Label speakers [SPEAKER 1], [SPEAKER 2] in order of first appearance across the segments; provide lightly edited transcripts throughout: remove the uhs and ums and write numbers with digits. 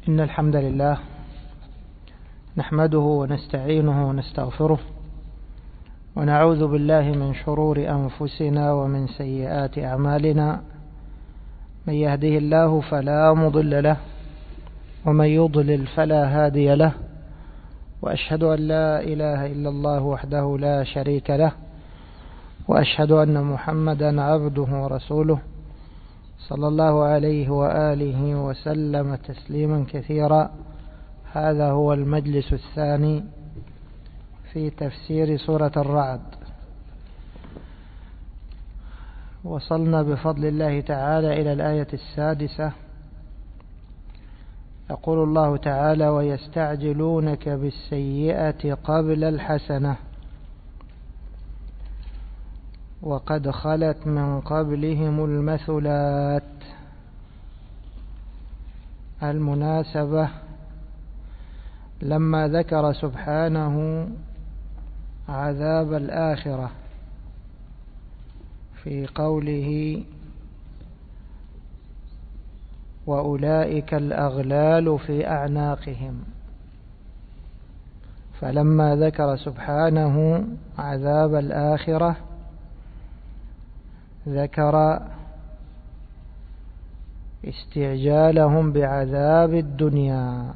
[SPEAKER 1] إن الحمد لله نحمده ونستعينه ونستغفره ونعوذ بالله من شرور أنفسنا ومن سيئات أعمالنا. من يهده الله فلا مضل له ومن يضلل فلا هادي له، وأشهد أن لا إله إلا الله وحده لا شريك له، وأشهد أن محمدا عبده ورسوله صلى الله عليه وآله وسلم تسليما كثيرا. هذا هو المجلس الثاني في تفسير سورة الرعد. وصلنا بفضل الله تعالى إلى الآية 6. يقول الله تعالى: ويستعجلونك بالسيئة قبل الحسنة وقد خلت من قبلهم المثلات. المناسبة لما ذكر سبحانه عذاب الآخرة في قوله: وأولئك الأغلال في أعناقهم، فلما ذكر سبحانه عذاب الآخرة ذكر استعجالهم بعذاب الدنيا.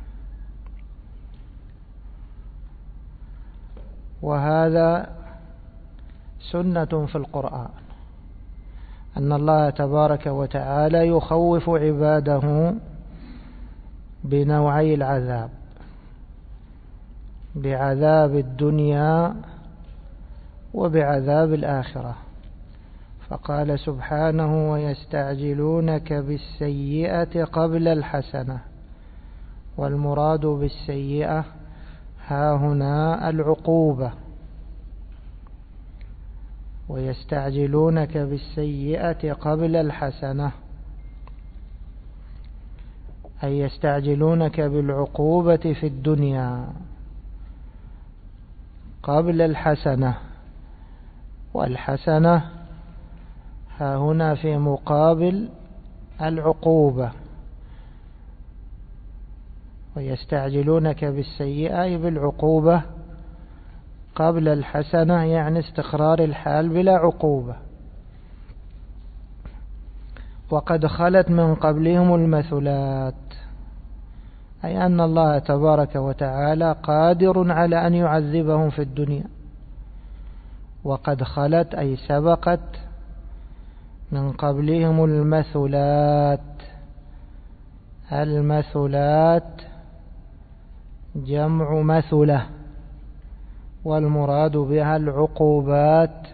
[SPEAKER 1] وهذا سنة في القرآن، أن الله تبارك وتعالى يخوف عباده بنوعي العذاب، بعذاب الدنيا وبعذاب الآخرة. فقال سبحانه: ويستعجلونك بالسيئة قبل الحسنة. والمراد بالسيئة ها هنا العقوبة. ويستعجلونك بالسيئة قبل الحسنة أي يستعجلونك بالعقوبة في الدنيا قبل الحسنة. والحسنة ها هنا في مقابل العقوبة. ويستعجلونك بالسيئة أي بالعقوبة قبل الحسنة، يعني استقرار الحال بلا عقوبة. وقد خلت من قبلهم المثلات، أي أن الله تبارك وتعالى قادر على أن يعذبهم في الدنيا. وقد خلت أي سبقت من قبلهم المثلات. المثلات جمع مثلة، والمراد بها العقوبات،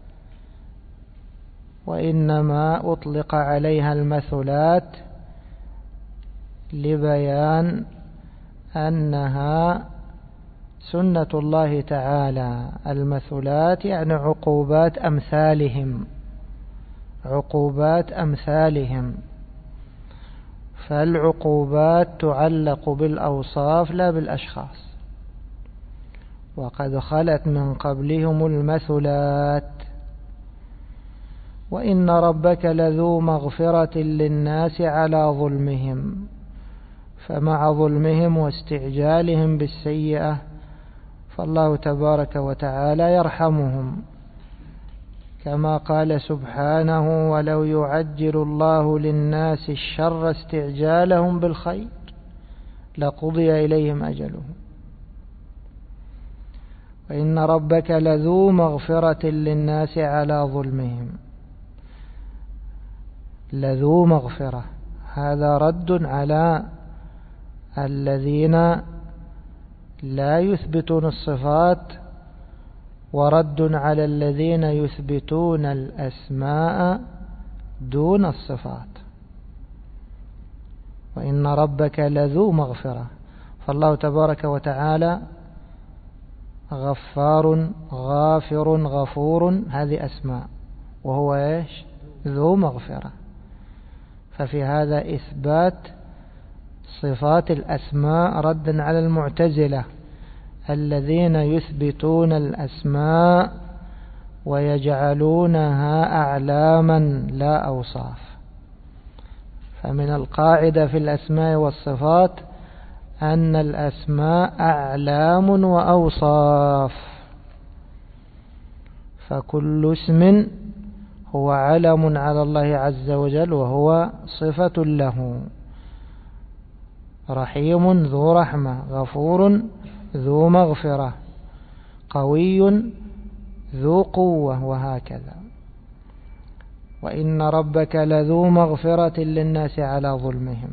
[SPEAKER 1] وإنما أطلق عليها المثلات لبيان أنها سنة الله تعالى. المثلات يعني عقوبات أمثالهم، عقوبات أمثالهم. فالعقوبات تعلق بالأوصاف لا بالأشخاص. وقد خلت من قبلهم المثلات. وإن ربك لذو مغفرة للناس على ظلمهم، فمع ظلمهم واستعجالهم بالسيئة فالله تبارك وتعالى يرحمهم، كما قال سبحانه: ولو يعجل الله للناس الشر استعجالهم بالخير لقضي إليهم أجلهم. وإن ربك لذو مغفرة للناس على ظلمهم. لذو مغفرة، هذا رد على الذين لا يثبتون الصفات، ورد على الذين يثبتون الأسماء دون الصفات. وإن ربك لذو مغفرة، فالله تبارك وتعالى غفار غافر غفور، هذه أسماء، وهو إيش؟ ذو مغفرة. ففي هذا إثبات صفات الأسماء ردا على المعتزلة الذين يثبتون الأسماء ويجعلونها أعلاما لا أوصاف. فمن القاعدة في الأسماء والصفات أن الأسماء أعلام وأوصاف، فكل اسم هو علم على الله عز وجل وهو صفة له. رحيم ذو رحمة، غفور ذو مغفرة، قوي ذو قوة، وهكذا. وإن ربك لذو مغفرة للناس على ظلمهم،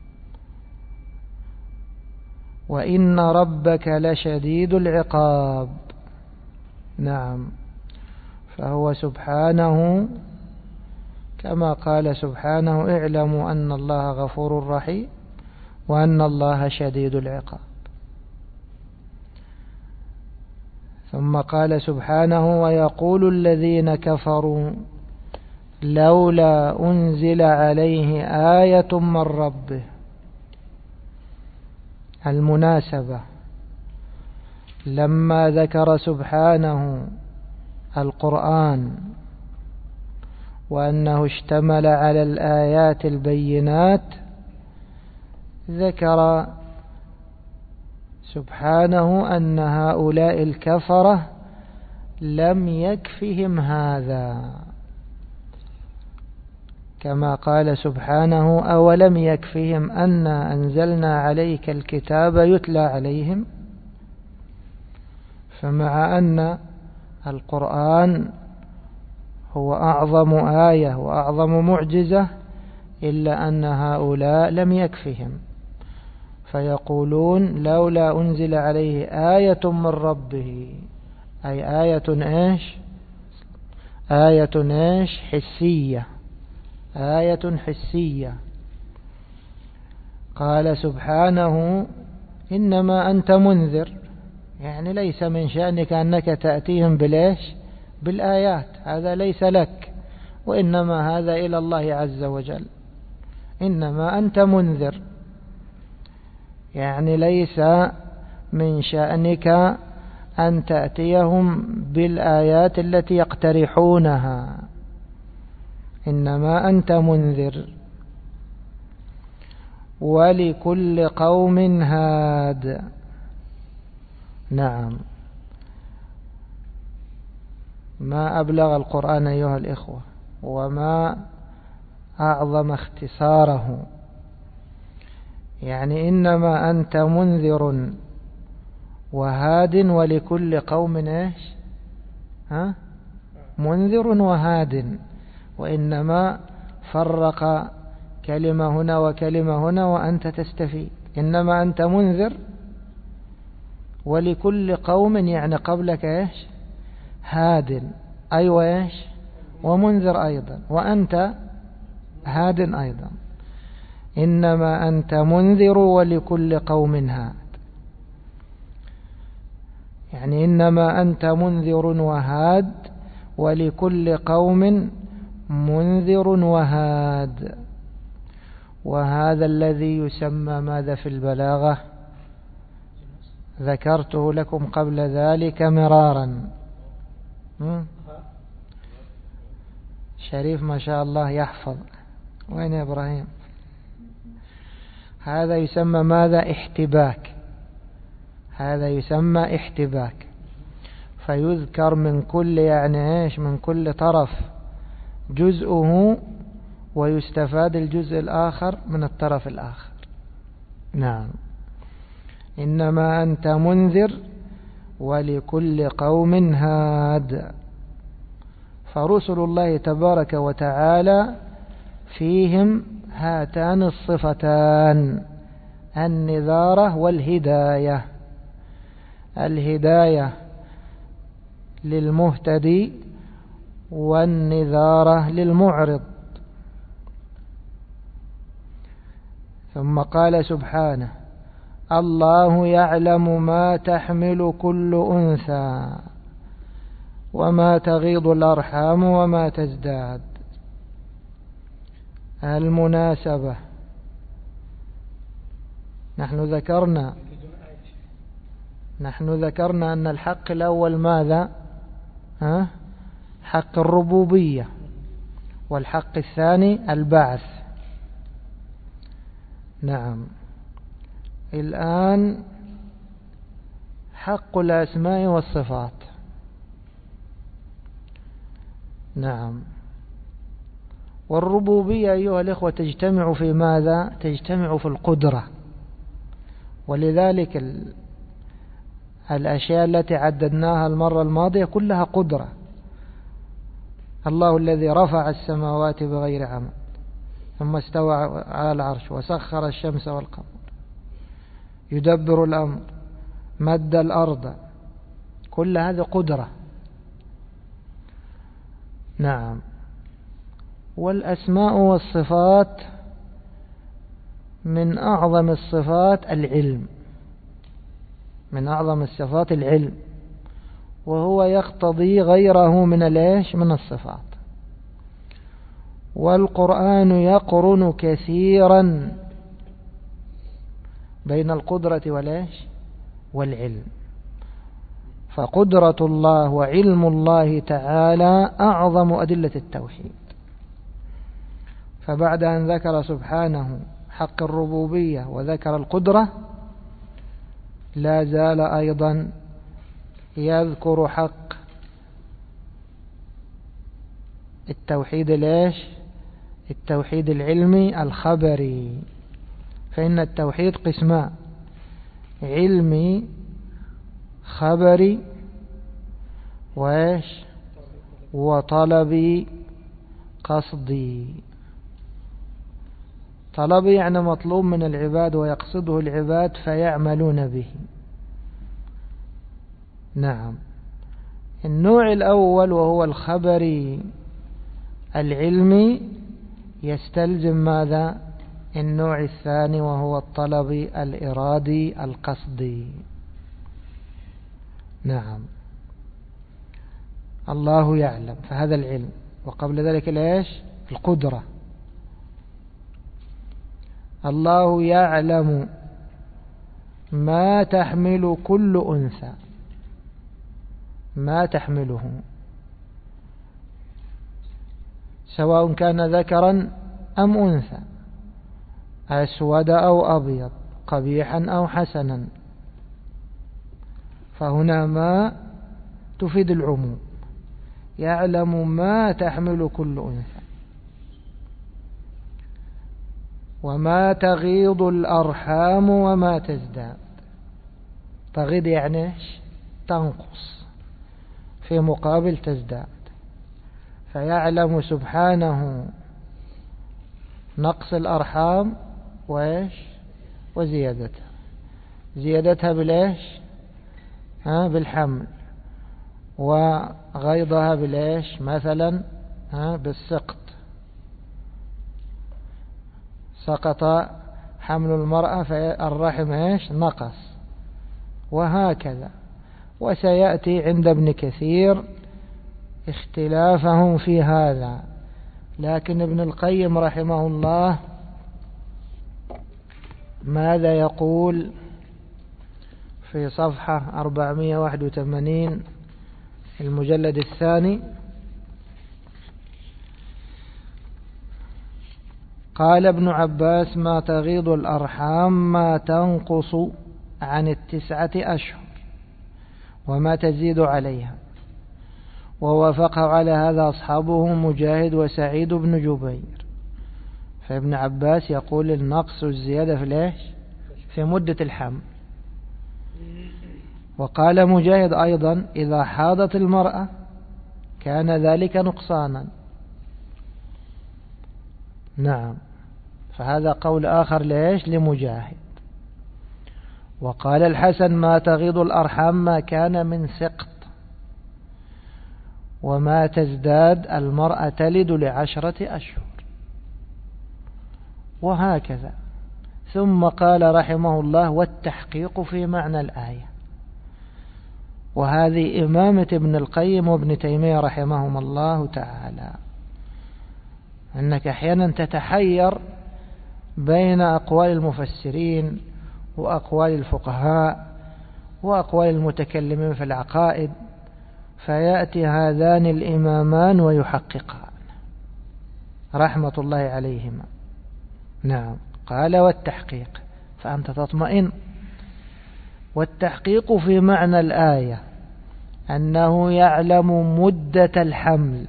[SPEAKER 1] وإن ربك لشديد العقاب. نعم، فهو سبحانه كما قال سبحانه: اعلموا أن الله غفور رحيم وأن الله شديد العقاب. ثم قال سبحانه: ويقول الذين كفروا لولا أنزل عليه آية من ربه. المناسبة لما ذكر سبحانه القرآن وأنه اشتمل على الآيات البينات، ذكر سبحانه أن هؤلاء الكفرة لم يكفهم هذا، كما قال سبحانه: أولم يكفهم أنا أنزلنا عليك الكتاب يتلى عليهم. فمع أن القرآن هو أعظم آية وأعظم معجزة، إلا أن هؤلاء لم يكفهم، فيقولون لولا أنزل عليه آية من ربه، أي آية حسية، آية حسية. قال سبحانه: إنما أنت منذر، يعني ليس من شأنك أنك تأتيهم بالآيات، هذا ليس لك، وإنما هذا إلى الله عز وجل. إنما أنت منذر، يعني ليس من شأنك أن تأتيهم بالآيات التي يقترحونها، إنما أنت منذر. ولكل قوم هاد. نعم، ما أبلغ القرآن أيها الإخوة، وما أعظم اختصاره. يعني إنما أنت منذر وهاد ولكل قوم منذر وهاد، وإنما فرق كلمة هنا وكلمة هنا وأنت تستفيد. إنما أنت منذر ولكل قوم، يعني قبلك هاد، أيوة ومنذر أيضا، وأنت هاد أيضا. إنما أنت منذر ولكل قوم هاد، يعني إنما أنت منذر وهاد ولكل قوم منذر وهاد. وهذا الذي يسمى ماذا في البلاغة؟ ذكرته لكم قبل ذلك مرارا. شريف ما شاء الله يحفظ. وين يا إبراهيم؟ هذا يسمى ماذا؟ احتباك. هذا يسمى احتباك، فيذكر من كل من كل طرف جزءه، ويستفاد الجزء الآخر من الطرف الآخر. نعم، إنما أنت منذر ولكل قوم هاد. فرسل الله تبارك وتعالى فيهم هاتان الصفتان: النذارة والهداية. الهداية للمهتدي والنذارة للمعرض. ثم قال سبحانه: الله يعلم ما تحمل كل أنثى وما تغيض الأرحام وما تزداد. المناسبة، نحن ذكرنا أن الحق الأول ماذا؟ حق الربوبية، والحق الثاني البعث. نعم. الآن حق الأسماء والصفات. نعم. والربوبية أيها الإخوة تجتمع في ماذا؟ تجتمع في القدرة. ولذلك الأشياء التي عددناها المرة الماضية كلها قدرة. الله الذي رفع السماوات بغير عمد ثم استوى على العرش وسخر الشمس والقمر يدبر الأمر مد الأرض، كل هذه قدرة. نعم. والأسماء والصفات من أعظم الصفات العلم، من أعظم الصفات العلم، وهو يقتضي غيره من الصفات. والقرآن يقرن كثيرا بين القدرة والعلم. فقدرة الله وعلم الله تعالى أعظم أدلة التوحيد. فبعد أن ذكر سبحانه حق الربوبية وذكر القدرة، لا زال أيضا يذكر حق التوحيد التوحيد العلمي الخبري. فإن التوحيد قسمان: علمي خبري وطلبي قصدي. طلبي يعني مطلوب من العباد ويقصده العباد فيعملون به. نعم. النوع الأول وهو الخبري العلمي يستلزم ماذا؟ النوع الثاني وهو الطلبي الإرادي القصدي. نعم. الله يعلم، فهذا العلم. وقبل ذلك القدرة. الله يعلم ما تحمل كل أنثى، ما تحمله، سواء كان ذكرا أم أنثى، أسود أو أبيض، قبيحا أو حسنا. فهنا ما تفيد العموم. يعلم ما تحمل كل أنثى. وما تغيض الأرحام وما تزداد. تغيض يعني تنقص في مقابل تزداد. فيعلم سبحانه نقص الأرحام وزيادتها. زيادتها بالحمل، وغيضها مثلا بالسقط. سقط حمل المرأة فالرحم نقص، وهكذا. وسيأتي عند ابن كثير اختلافهم في هذا. لكن ابن القيم رحمه الله ماذا يقول في صفحة 481 المجلد الثاني؟ قال ابن عباس: ما تغيض الأرحام ما تنقص عن 9 أشهر وما تزيد عليها. ووافقه على هذا أصحابه مجاهد وسعيد بن جبير. فابن عباس يقول النقص والزيادة في مدة الحمل. وقال مجاهد أيضا: إذا حاضت المرأة كان ذلك نقصانا. نعم. فهذا قول آخر لمجاهد. وقال الحسن: ما تغيض الأرحام ما كان من سقط، وما تزداد المرأة تلد 10 أشهر، وهكذا. ثم قال رحمه الله: والتحقيق في معنى الآية. وهذه إمامة ابن القيم وابن تيمية رحمهم الله تعالى. أنك أحيانا تتحير بين أقوال المفسرين وأقوال الفقهاء وأقوال المتكلمين في العقائد، فيأتي هذان الإمامان ويحققان رحمة الله عليهما. نعم. قال والتحقيق، فأنت تطمئن. والتحقيق في معنى الآية أنه يعلم مدة الحمل،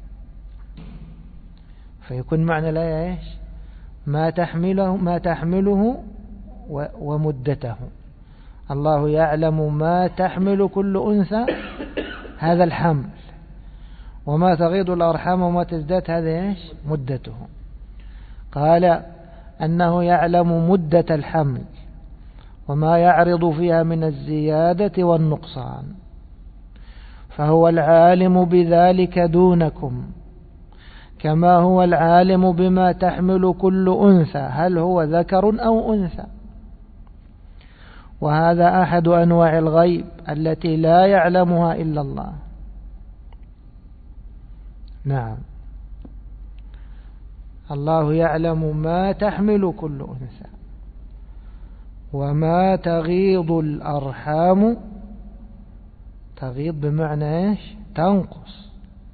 [SPEAKER 1] فيكون معنى الآية إيش؟ ما تحمله ومدته. الله يعلم ما تحمل كل أنثى، هذا الحمل، وما تغيض الأرحام وما تزداد، هذا إيش؟ مدته. قال أنه يعلم مدة الحمل وما يعرض فيها من الزيادة والنقصان، فهو العالم بذلك دونكم، كما هو العالم بما تحمل كل أنثى، هل هو ذكر أو أنثى. وهذا أحد أنواع الغيب التي لا يعلمها إلا الله. نعم، الله يعلم ما تحمل كل أنثى وما تغيض الأرحام. تغيض بمعنى إيش؟ تنقص،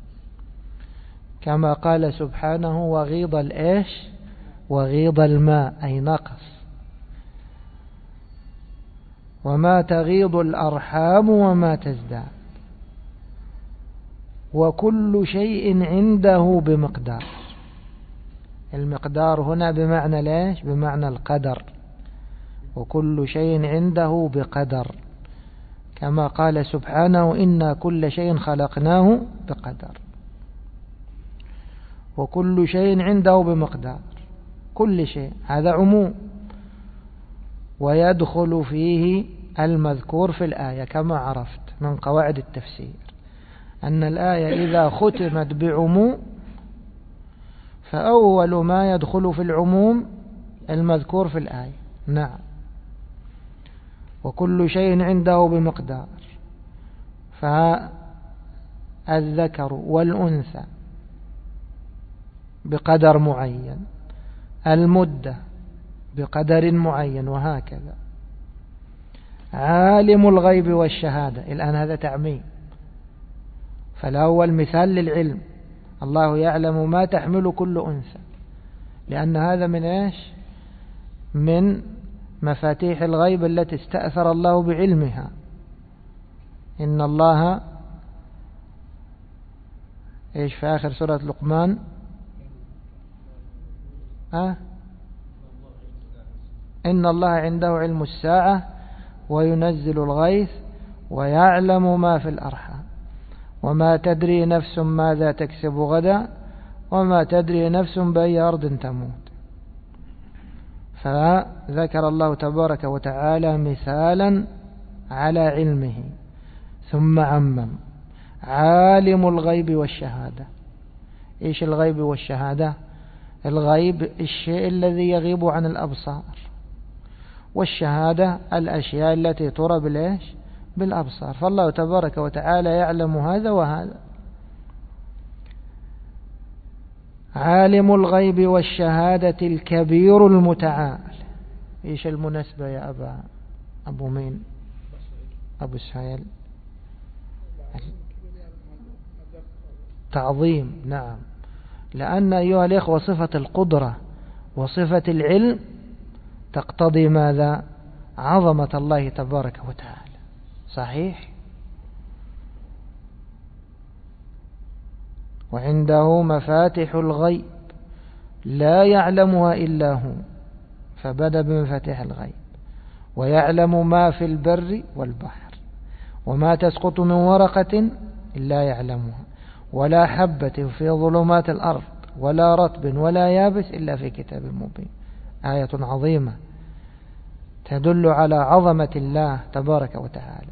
[SPEAKER 1] كما قال سبحانه وغيض الإيش؟ وغيض الماء، أي نقص. وما تغيض الأرحام وما تزداد، وكل شيء عنده بمقدار. المقدار هنا بمعنى ليش؟ بمعنى القدر، وكل شيء عنده بقدر، كما قال سبحانه إنا كل شيء خلقناه بقدر. وكل شيء عنده بمقدار، كل شيء، هذا عموم. ويدخل فيه المذكور في الآية، كما عرفت من قواعد التفسير أن الآية إذا ختمت بعموم فأول ما يدخل في العموم المذكور في الآية. نعم، وكل شيء عنده بمقدار، فالذكر والأنثى بقدر معين، المدة بقدر معين، وهكذا. عالم الغيب والشهادة، الآن هذا تعميم، فالأول مثال للعلم، الله يعلم ما تحمل كل أنثى، لأن هذا من إيش؟ من مفاتيح الغيب التي استأثر الله بعلمها. إن الله إيش في آخر سورة لقمان؟ إن الله عنده علم الساعة وينزل الغيث ويعلم ما في الأرحام وما تدري نفس ماذا تكسب غدا وما تدري نفس بأي أرض تموت. فذكر الله تبارك وتعالى مثالا على علمه، ثم عمم عالم الغيب والشهادة. إيش الغيب والشهادة؟ الغيب الشيء الذي يغيب عن الأبصار، والشهادة الأشياء التي ترى بالإيش؟ بالأبصار. فالله تبارك وتعالى يعلم هذا وهذا. عالم الغيب والشهادة الكبير المتعال. إيش المناسبة يا أبو مين؟ أبو سهيل؟ تعظيم. نعم، لأن أيها الإخوة صفة القدرة وصفة العلم تقتضي ماذا؟ عظمة الله تبارك وتعالى. صحيح. وعنده مفاتح الغيب لا يعلمها إلا هو، فبدأ بمفاتيح الغيب. ويعلم ما في البر والبحر وما تسقط من ورقة إلا يعلمها ولا حبة في ظلمات الأرض ولا رطب ولا يابس إلا في كتاب مبين. آية عظيمة تدل على عظمة الله تبارك وتعالى.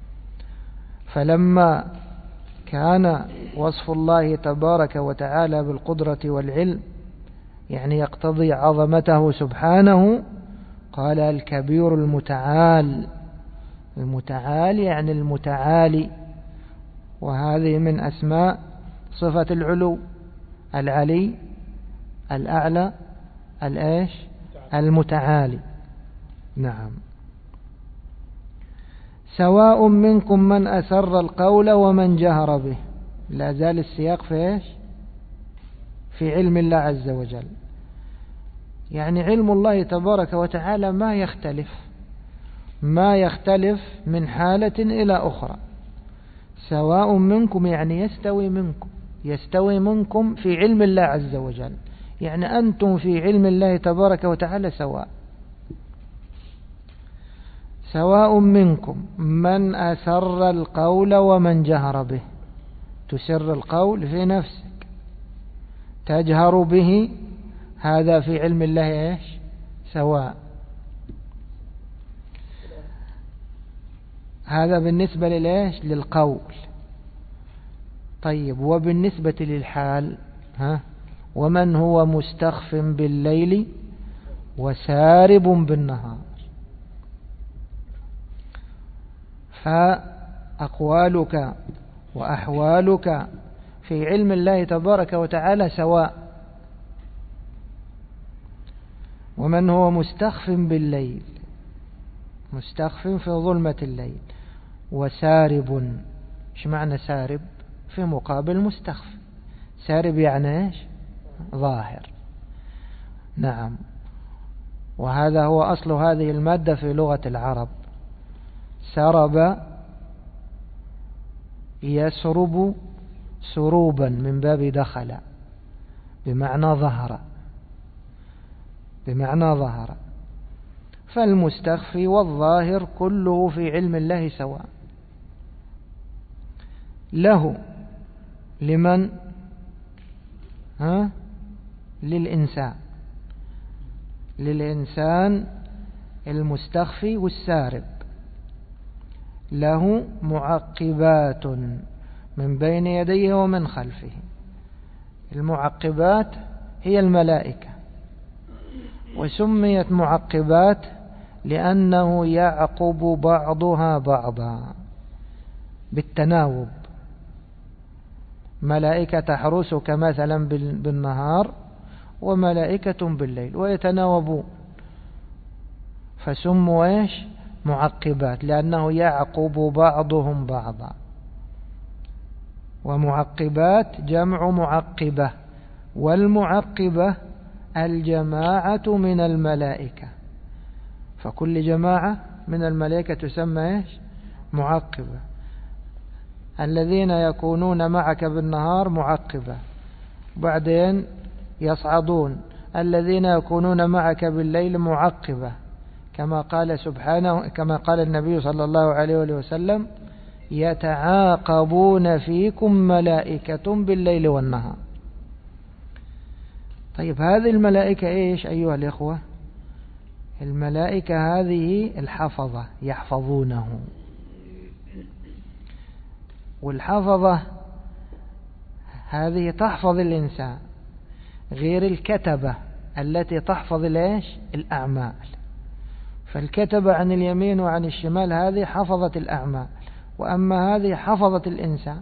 [SPEAKER 1] فلما كان وصف الله تبارك وتعالى بالقدرة والعلم يعني يقتضي عظمته سبحانه، قال الكبير المتعال. المتعال يعني المتعالي، وهذه من أسماء صفة العلو، العلي، الأعلى، الإيش؟ المتعالي. نعم. سواء منكم من أسر القول ومن جهر به. لا زال السياق في إيش؟ في علم الله عز وجل. يعني علم الله تبارك وتعالى ما يختلف من حالة إلى أخرى. سواء منكم يعني يستوي منكم في علم الله عز وجل، يعني أنتم في علم الله تبارك وتعالى سواء منكم من أسر القول ومن جهر به. تسر القول في نفسك، تجهر به، هذا في علم الله سواء. هذا بالنسبة للقول. طيب، وبالنسبة للحال ومن هو مستخف بالليل وسارب بالنهار. فأقوالك وأحوالك في علم الله تبارك وتعالى سواء. ومن هو مستخف بالليل، مستخف في ظلمة الليل، وسارب. ايش معنى سارب؟ في مقابل مستخف. سارب يعني ايش؟ ظاهر. نعم. وهذا هو أصل هذه المادة في لغة العرب. سرب يسرب سروبا من باب دخل، بمعنى ظهر. فالمستخفي والظاهر كله في علم الله سواء. له لمن؟ للإنسان المستخفي والسارب. له معقبات من بين يديه ومن خلفه. المعقبات هي الملائكة، وسميت معقبات لأنه يعقب بعضها بعضا بالتناوب. ملائكة تحرسك مثلا بالنهار، وملائكة بالليل، ويتناوبون، فسموا معقبات لأنه يعقب بعضهم بعضا. ومعقبات جمع معقبة، والمعقبة الجماعة من الملائكة. فكل جماعة من الملائكة تسمى معقبة. الذين يكونون معك بالنهار معقبة، بعدين يصعدون. الذين يكونون معك بالليل معقبة، كما قال سبحانه، كما قال النبي صلى الله عليه وسلم: يتعاقبون فيكم ملائكة بالليل والنهار. طيب، هذه الملائكة أيها الإخوة؟ الملائكة هذه الحفظة يحفظونه. والحفظة هذه تحفظ الإنسان، غير الكتبة التي تحفظ الأعمال. فالكتبة عن اليمين وعن الشمال هذه حفظت الأعمال، وأما هذه حفظت الإنسان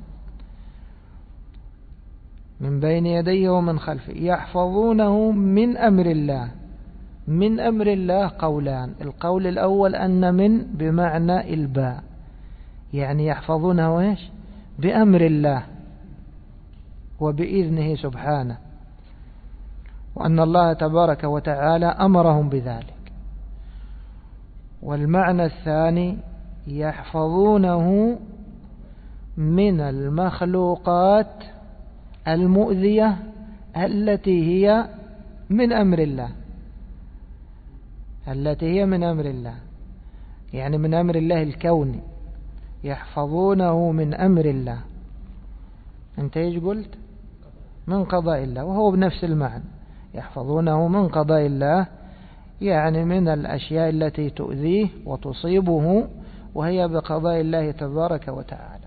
[SPEAKER 1] من بين يديه ومن خلفه. يحفظونه من أمر الله. من أمر الله قولان. القول الأول أن من بمعنى الباء، يعني يحفظونه بأمر الله وبإذنه سبحانه، وأن الله تبارك وتعالى أمرهم بذلك. والمعنى الثاني يحفظونه من المخلوقات المؤذية التي هي من أمر الله، يعني من أمر الله الكوني. يحفظونه من أمر الله. أنت إيش قلت؟ من قضاء الله، وهو بنفس المعنى. يحفظونه من قضاء الله، يعني من الأشياء التي تؤذيه وتصيبه، وهي بقضاء الله تبارك وتعالى.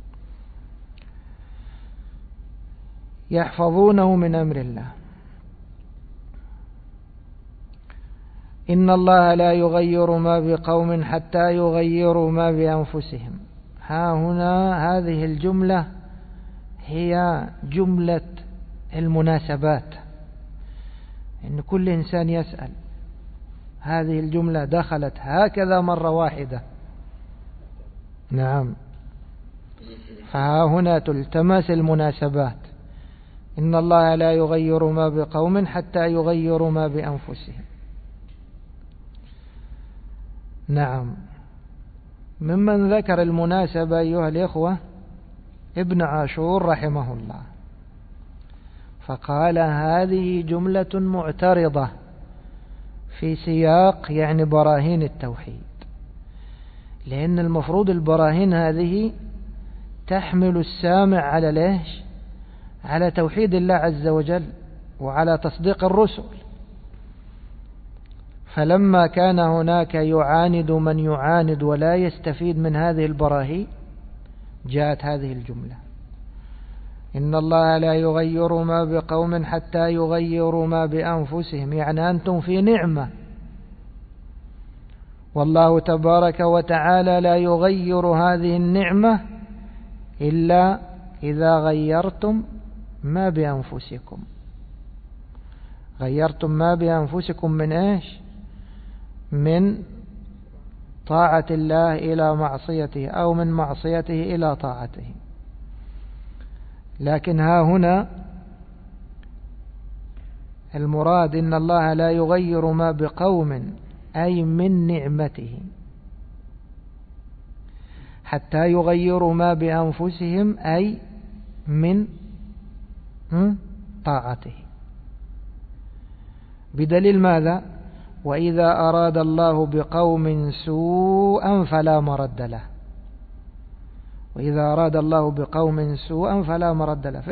[SPEAKER 1] يحفظونه من أمر الله. إن الله لا يغير ما بقوم حتى يغيروا ما بأنفسهم. ها هنا هذه الجملة هي جملة المناسبات، إن كل إنسان يسأل. هذه الجملة دخلت هكذا مرة واحدة. نعم. فها هنا تلتمس المناسبات. إن الله لا يغير ما بقوم حتى يغيروا ما بأنفسهم. نعم. ممن ذكر المناسبة أيها الإخوة ابن عاشور رحمه الله، فقال هذه جملة معترضة في سياق يعني براهين التوحيد، لأن المفروض البراهين هذه تحمل السامع على ليش؟ على توحيد الله عز وجل وعلى تصديق الرسل. فلما كان هناك يعاند من يعاند ولا يستفيد من هذه البراهين، جاءت هذه الجملة: إن الله لا يغير ما بقوم حتى يغيروا ما بأنفسهم. يعني أنتم في نعمة، والله تبارك وتعالى لا يغير هذه النعمة إلا إذا غيرتم ما بأنفسكم. غيرتم ما بأنفسكم من إيش؟ من طاعة الله إلى معصيته، أو من معصيته إلى طاعته. لكن ها هنا المراد إن الله لا يغير ما بقوم أي من نعمته حتى يغيروا ما بأنفسهم أي من طاعته. بدليل ماذا؟ وإذا أراد الله بقوم سوءا فلا مرد له. وإذا أراد الله بقوم سوءا فلا مرد له.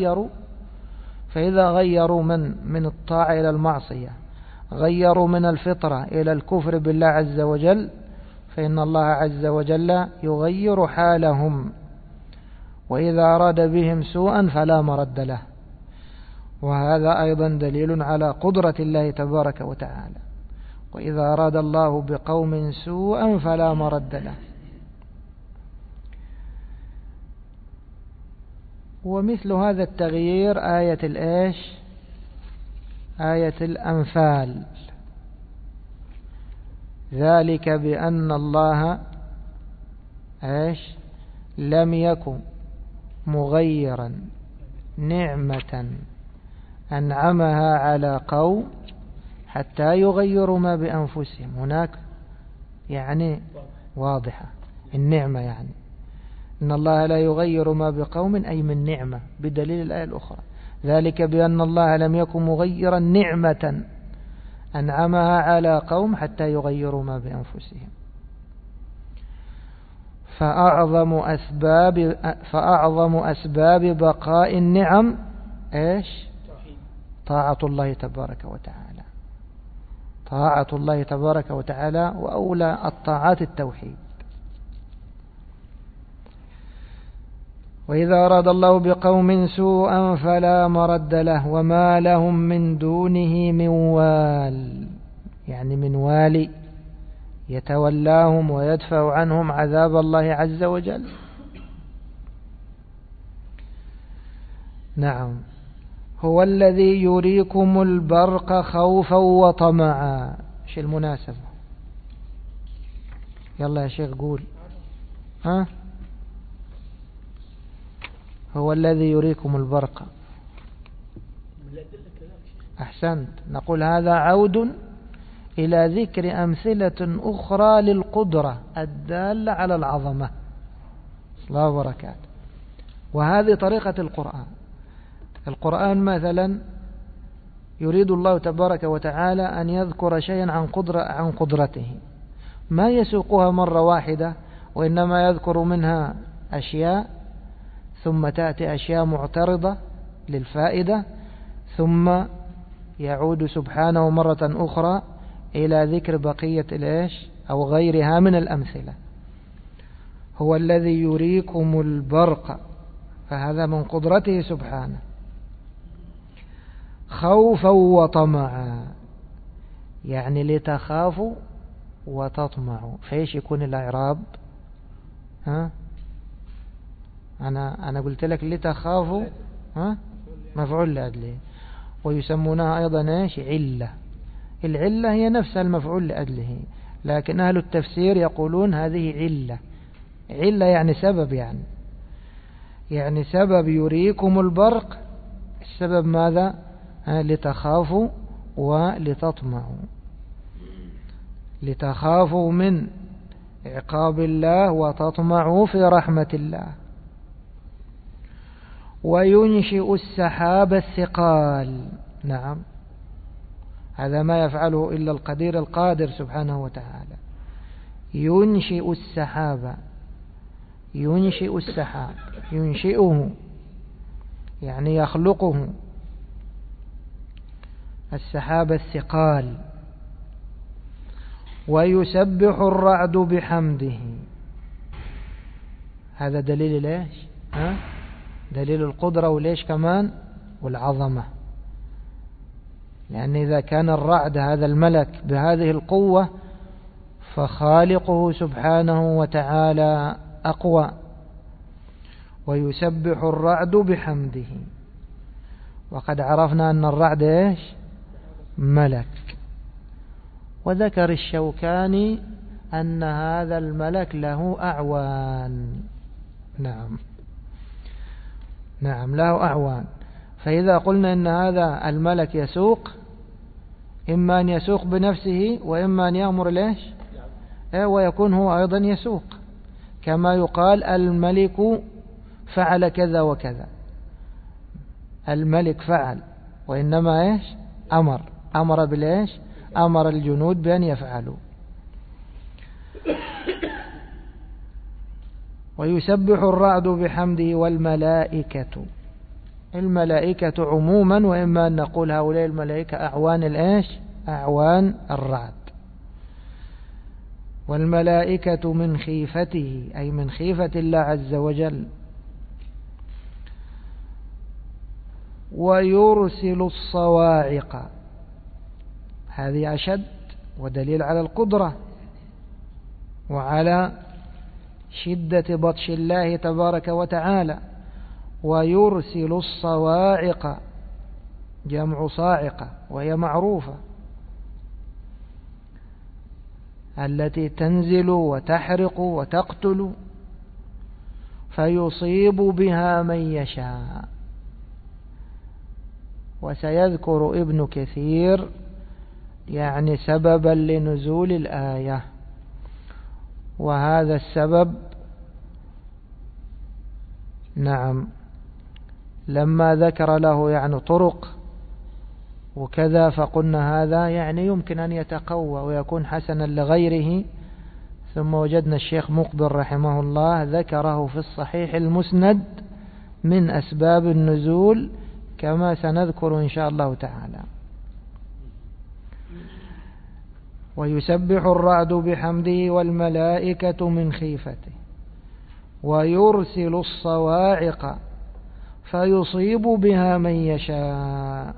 [SPEAKER 1] فإذا غيروا من الطاعة إلى المعصية، غيروا من الفطرة إلى الكفر بالله عز وجل، فإن الله عز وجل يغير حالهم. وإذا أراد بهم سوءا فلا مرد له. وهذا أيضا دليل على قدرة الله تبارك وتعالى. وإذا أراد الله بقوم سوءا فلا مرد له. ومثل هذا التغيير آية الإيش؟ آية الأنفال: ذلك بأن الله إيش؟ لم يكن مغيرا نعمة أنعمها على قوم حتى يغيروا ما بأنفسهم. هناك يعني واضحة النعمة، يعني إن الله لا يغير ما بقوم أي من نعمة، بدليل الآية الأخرى: ذلك بأن الله لم يكن مغيرا نعمة أنعمها على قوم حتى يغيروا ما بأنفسهم. فأعظم أسباب بقاء النعم إيش؟ طاعة الله تبارك وتعالى. طاعة الله تبارك وتعالى، وأولى الطاعات التوحيد. وإذا أراد الله بقوم سوءا فلا مرد له وما لهم من دونه من وال، يعني من والي يتولاهم ويدفع عنهم عذاب الله عز وجل. نعم. هو الذي يريكم البرق خوفا وطمعا. ايش المناسبة؟ يلا يا شيخ قول. هو الذي يريكم البرق. أحسنت. نقول هذا عود إلى ذكر أمثلة أخرى للقدرة الدالة على العظمة. الله وبركاته. وهذه طريقة القرآن. القرآن مثلا يريد الله تبارك وتعالى أن يذكر شيئا عن قدرته، ما يسوقها مرة واحدة، وإنما يذكر منها أشياء، ثم تأتي أشياء معترضة للفائدة، ثم يعود سبحانه مرة أخرى إلى ذكر بقية الإيش أو غيرها من الأمثلة. هو الذي يريكم البرق، فهذا من قدرته سبحانه. خوفا وطمعا، يعني لتخافوا وتطمعوا. فايش يكون الإعراب؟ أنا قلت لك لتخافوا مفعول لأجله، ويسمونها أيضا ايش؟ علة. العلة هي نفسها المفعول لأجله، لكن أهل التفسير يقولون هذه علة. علة يعني سبب، يعني سبب يريكم البرق. السبب ماذا؟ لتخافوا ولتطمعوا، لتخافوا من عقاب الله وتطمعوا في رحمة الله. وينشئ السحاب الثقال. نعم، هذا ما يفعله إلا القدير القادر سبحانه وتعالى. ينشئ السحاب، ينشئ السحاب، ينشئه يعني يخلقه، السحاب الثقال. ويسبح الرعد بحمده. هذا دليل ليش؟ دليل القدرة، وليش كمان؟ والعظمة. لأن إذا كان الرعد هذا الملك بهذه القوة فخالقه سبحانه وتعالى أقوى. ويسبح الرعد بحمده. وقد عرفنا أن الرعد إيش؟ ملك. وذكر الشوكاني أن هذا الملك له أعوان. نعم، نعم، له أعوان. فإذا قلنا أن هذا الملك يسوق، إما أن يسوق بنفسه وإما أن يأمر ليش؟ ويكون هو أيضا يسوق، كما يقال الملك فعل كذا وكذا. الملك فعل، وإنما إيش؟ أمر بالإيش؟ أمر الجنود بأن يفعلوا. ويسبح الرعد بحمده والملائكة. الملائكة عموما، وإما أن نقول هؤلاء الملائكة أعوان الإيش؟ أعوان الرعد. والملائكة من خيفته، أي من خيفة الله عز وجل. ويرسل الصواعق. هذه أشد ودليل على القدرة وعلى شدة بطش الله تبارك وتعالى. ويرسل الصواعق، جمع صاعقة، وهي معروفة، التي تنزل وتحرق وتقتل، فيصيب بها من يشاء. وسيذكر ابن كثير يعني سببا لنزول الآية. وهذا السبب نعم لما ذكر له يعني طرق وكذا، فقلنا هذا يعني يمكن أن يتقوى ويكون حسنا لغيره. ثم وجدنا الشيخ مقبل رحمه الله ذكره في الصحيح المسند من أسباب النزول، كما سنذكر إن شاء الله تعالى. ويسبح الرعد بحمده والملائكة من خيفته. ويرسل الصواعق فيصيب بها من يشاء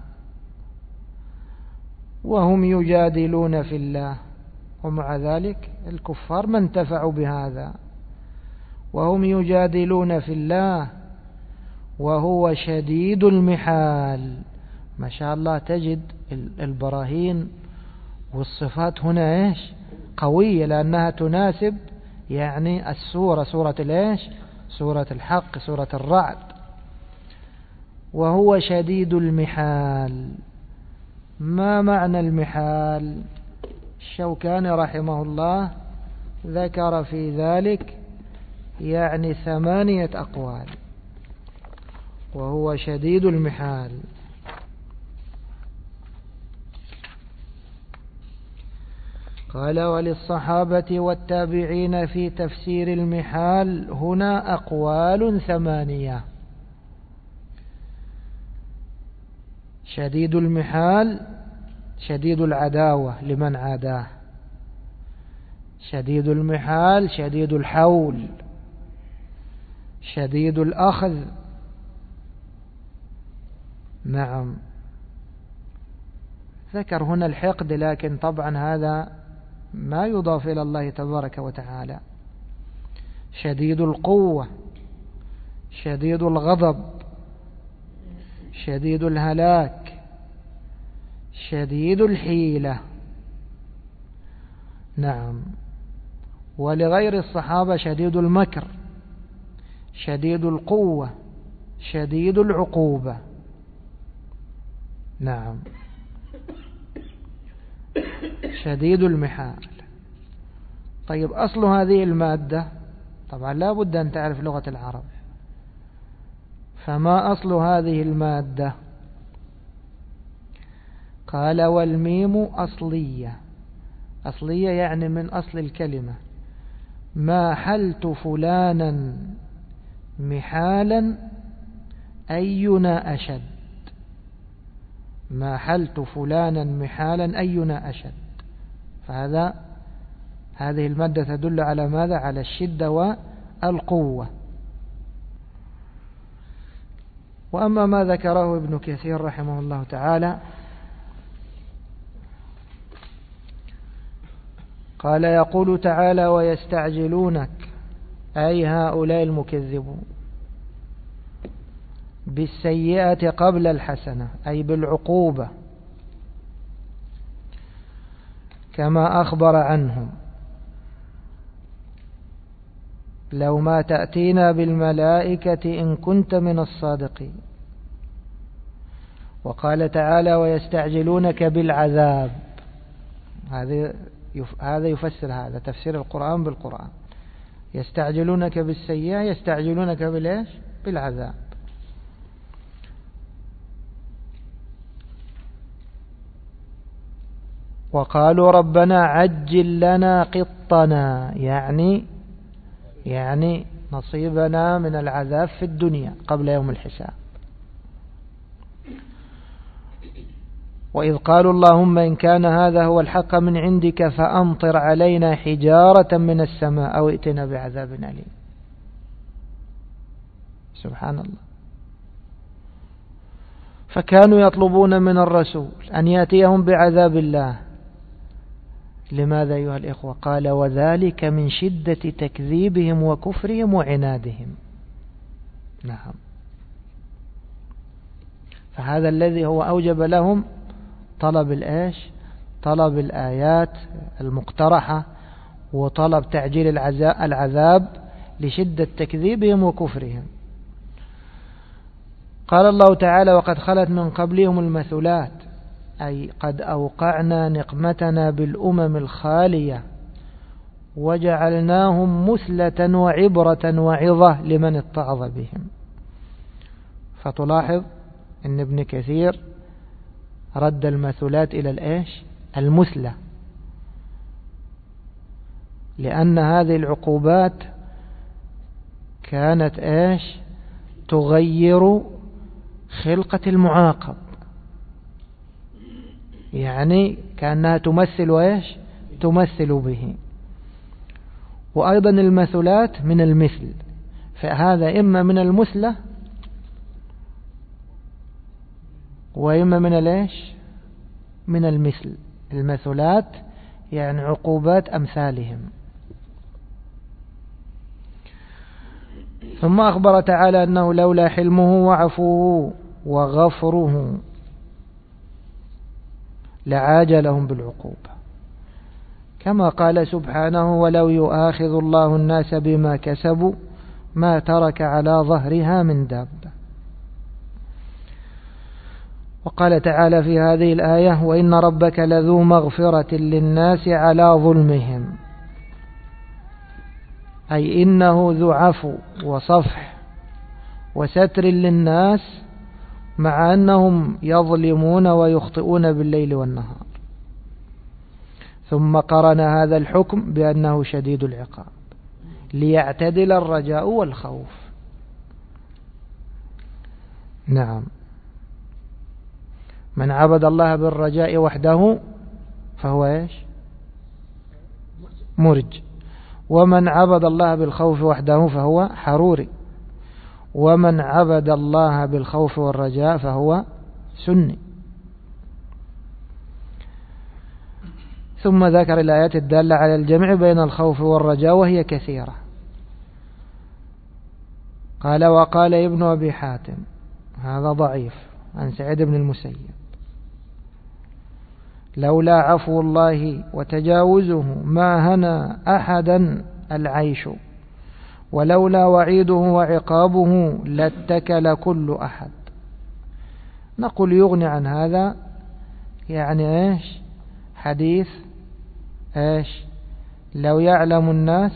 [SPEAKER 1] وهم يجادلون في الله. ومع ذلك الكفار ما انتفعوا بهذا، وهم يجادلون في الله وهو شديد المحال. ما شاء الله، تجد البراهين والصفات هنا ايش؟ قوية، لأنها تناسب يعني السورة، سورة الايش؟ سورة الحق، سورة الرعد. وهو شديد المحال. ما معنى المحال؟ الشوكاني رحمه الله ذكر في ذلك يعني 8 أقوال. وهو شديد المحال. قال: وللصحابة والتابعين في تفسير المحال هنا أقوال 8. شديد المحال شديد العداوة لمن عاداه، شديد المحال شديد الحول، شديد الأخذ. نعم، ذكر هنا الحقد، لكن طبعا هذا ما يضاف إلى الله تبارك وتعالى. شديد القوة، شديد الغضب، شديد الهلاك، شديد الحيلة. نعم. ولغير الصحابة شديد المكر، شديد القوة، شديد العقوبة. نعم، شديد المحال. طيب أصل هذه المادة، طبعا لا بد أن تعرف لغة العرب، فما أصل هذه المادة؟ قال والميم أصلية. أصلية يعني من أصل الكلمة. ما حلت فلانا محالا أينا أشد. ما حلت فلانا محالا أينا أشد. هذه المادة تدل على ماذا؟ على الشدة والقوة. وأما ما ذكره ابن كثير رحمه الله تعالى، قال يقول تعالى ويستعجلونك، أي هؤلاء المكذبون، بالسيئة قبل الحسنة، أي بالعقوبة، كما أخبر عنهم لو ما تأتينا بالملائكة إن كنت من الصادقين. وقال تعالى ويستعجلونك بالعذاب. هذا يفسر هذا، تفسير القرآن بالقرآن. يستعجلونك بالسيئة، يستعجلونك بالإيش؟ بالعذاب. وقالوا ربنا عجل لنا قطنا، يعني نصيبنا من العذاب في الدنيا قبل يوم الحساب. وإذ قالوا اللهم إن كان هذا هو الحق من عندك فأمطر علينا حجارة من السماء أو ائتنا بعذاب أليم. سبحان الله. فكانوا يطلبون من الرسول أن يأتيهم بعذاب الله. لماذا أيها الإخوة؟ قال وذلك من شدة تكذيبهم وكفرهم وعنادهم. نعم. فهذا الذي هو أوجب لهم طلب الإيش؟ طلب الآيات المقترحة، وطلب تعجيل العذاب لشدة تكذيبهم وكفرهم. قال الله تعالى وقد خلت من قبلهم المثلات، أي قد أوقعنا نقمتنا بالأمم الخالية وجعلناهم مثلة وعبرة وعظة لمن اتعظ بهم. فتلاحظ أن ابن كثير رد المثلات إلى الإيش؟ المثلة، لأن هذه العقوبات كانت إيش؟ تغير خلقة المعاقب، يعني كأنها تمثل إيش؟ تمثل به. وأيضا المثلات من المثل، فهذا إما من المثلة وإما من الإيش؟ من المثل. المثلات يعني عقوبات أمثالهم. ثم أخبر تعالى أنه لولا حلمه وعفوه وغفره لعاجلهم بالعقوبة، كما قال سبحانه ولو يؤاخذ الله الناس بما كسبوا ما ترك على ظهرها من دابة. وقال تعالى في هذه الآية وإن ربك لذو مغفرة للناس على ظلمهم، أي إنه ذو عفو وصفح وستر للناس مع أنهم يظلمون ويخطئون بالليل والنهار. ثم قرن هذا الحكم بأنه شديد العقاب ليعتدل الرجاء والخوف. نعم. من عبد الله بالرجاء وحده فهو إيش؟ مرج. ومن عبد الله بالخوف وحده فهو حروري. ومن عبد الله بالخوف والرجاء فهو سني. ثم ذكر الآيات الدالة على الجمع بين الخوف والرجاء وهي كثيرة. قال وقال ابن أبي حاتم، هذا ضعيف، عن سعيد بن المسيب، لولا عفو الله وتجاوزه ما هنى أحدا العيش، ولولا وعيده وعقابه لاتكل كل أحد. نقول يغني عن هذا يعني إيش؟ حديث إيش؟ لو يعلم الناس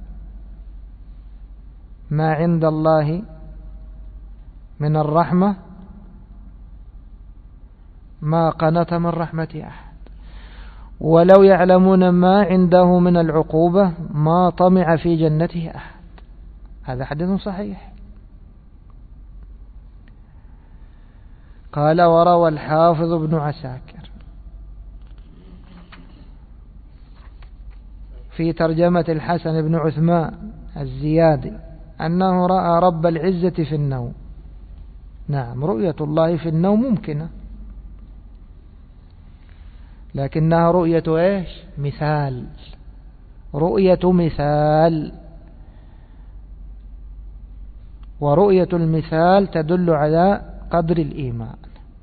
[SPEAKER 1] ما عند الله من الرحمة ما قنط من رحمة أحد، ولو يعلمون ما عنده من العقوبة ما طمع في جنته أحد. هذا حديث صحيح. قال وروى الحافظ ابن عساكر في ترجمة الحسن بن عثمان الزيادي أنه رأى رب العزة في النوم. نعم، رؤية الله في النوم ممكنة، لكنها رؤية إيش؟ مثال، رؤية مثال، ورؤية المثال تدل على قدر الإيمان.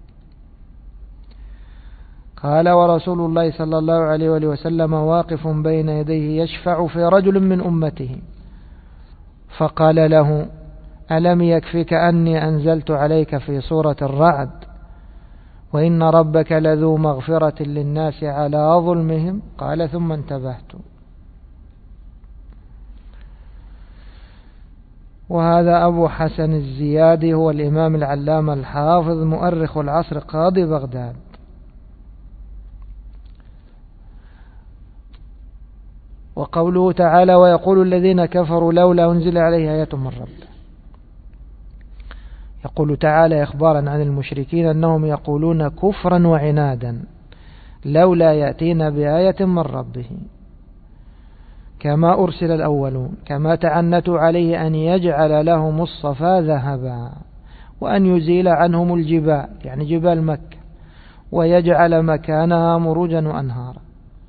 [SPEAKER 1] قال ورسول الله صلى الله عليه وآله وسلم واقف بين يديه يشفع في رجل من أمته، فقال له ألم يكفك أني أنزلت عليك في سورة الرعد وإن ربك لذو مغفرة للناس على ظلمهم؟ قال ثم انتبهت. وهذا أبو حسن الزيادي هو الإمام العلامة الحافظ مؤرخ العصر قاضي بغداد. وقوله تعالى ويقول الذين كفروا لولا أنزل عليه آية من ربه، يقول تعالى إخبارا عن المشركين أنهم يقولون كفرا وعنادا لولا يأتينا بآية من ربه كما أرسل الأولون، كما تعنتوا عليه أن يجعل لهم الصفا ذهبا وأن يزيل عنهم الجبال، يعني جبال مكة، ويجعل مكانها مروجا وأنهارا.